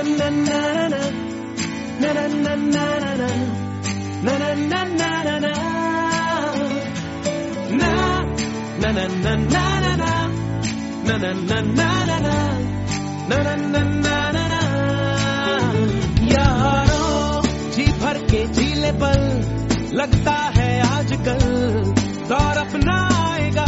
यारों जी भर के जीले पल, लगता है आजकल दौर अपना आएगा।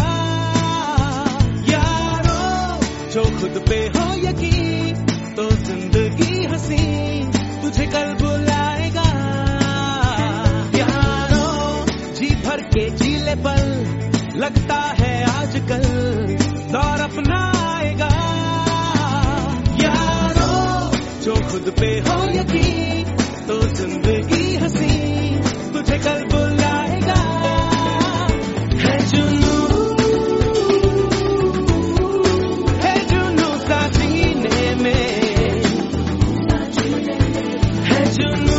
यारों जो खुद पे हो यकीन, तो जिंदगी हंसी तुझे कल बुलाएगा। यारों जी भर के जीले पल, लगता है आजकल दौर अपना आएगा। यारों जो खुद पे हो यकीन, तो जिंदगी हंसी तुझे कल बुलाएगा। है जुनू सा सीने में, है जुनू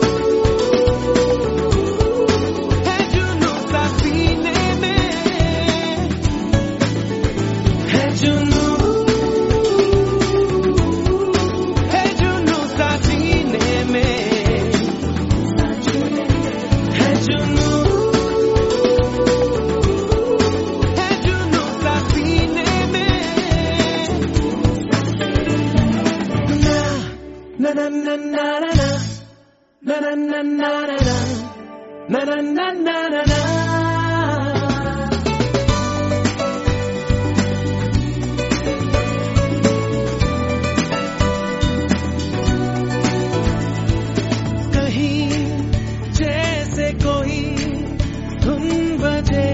सा सीने में, है जुनू सा सीने में, है जुनू सा सीने में। ना ना ना ना ना ना ना ना ना ना ना ना ना ना ना। कहीं जैसे कोई धुन बजे,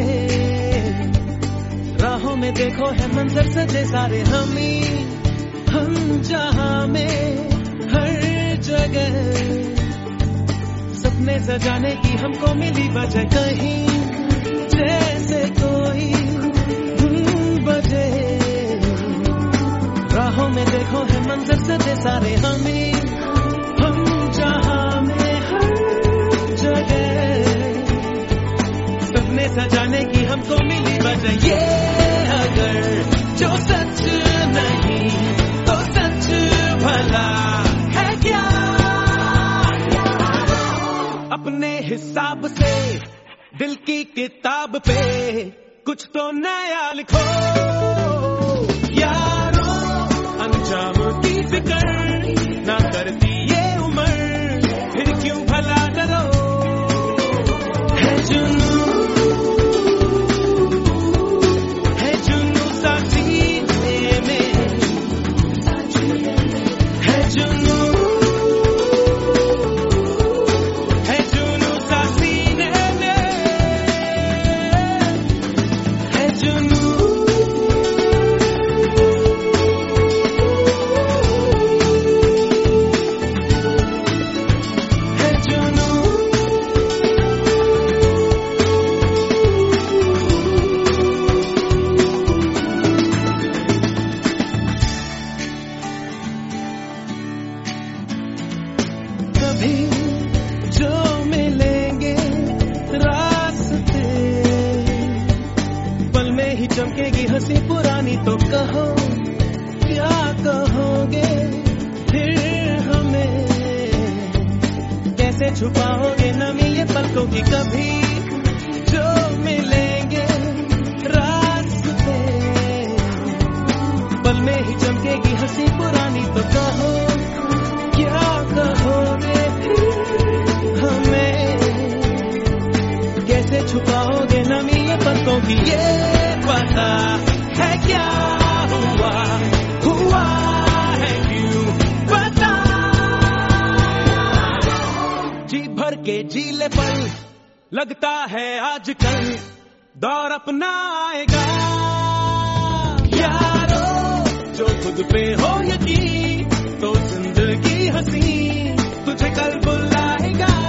राहों में देखो है मंजर सजे सारे हम जहां में हर जगह, सपने सजाने की हमको मिली वजह। कहीं जैसे कोई धुन बजे, राहों में देखो है मंजर सजे सारे हम जहां में हर जगह, सपने सजाने की हमको मिली वजह। ये अगर जो सच नहीं तो सच भला है क्या? अपने हिसाब से दिल की किताब पे कुछ तो नया लिखो। यारों अंजाम की फिक्र ना करती ये उम्र, फिर क्यों भला डरो। है जुनू सा सीने में, है जुनू सा सीने में, है जुनू कभी जो मिलेंगे रास्ते, पल में ही चमकेगी हंसी पुरानी। तो कहो क्या कहोगे फिर हमें, कैसे छुपाओगे नमी ये पलकों की। कभी जो मिलेंगे रास्ते, पल में ही चमकेगी हंसी पुरानी। तो कहो क्या कहोगे हमें, कैसे छुपाओगे नमी ये पलकों की। ये पता है क्या हुआ है क्यों पता। जी भर के जीले पल, लगता है आजकल दौर अपना आएगा। यारों जो खुद पे हो यकीन, तो जिंदगी हंसी तुझे कल बुलाएगा।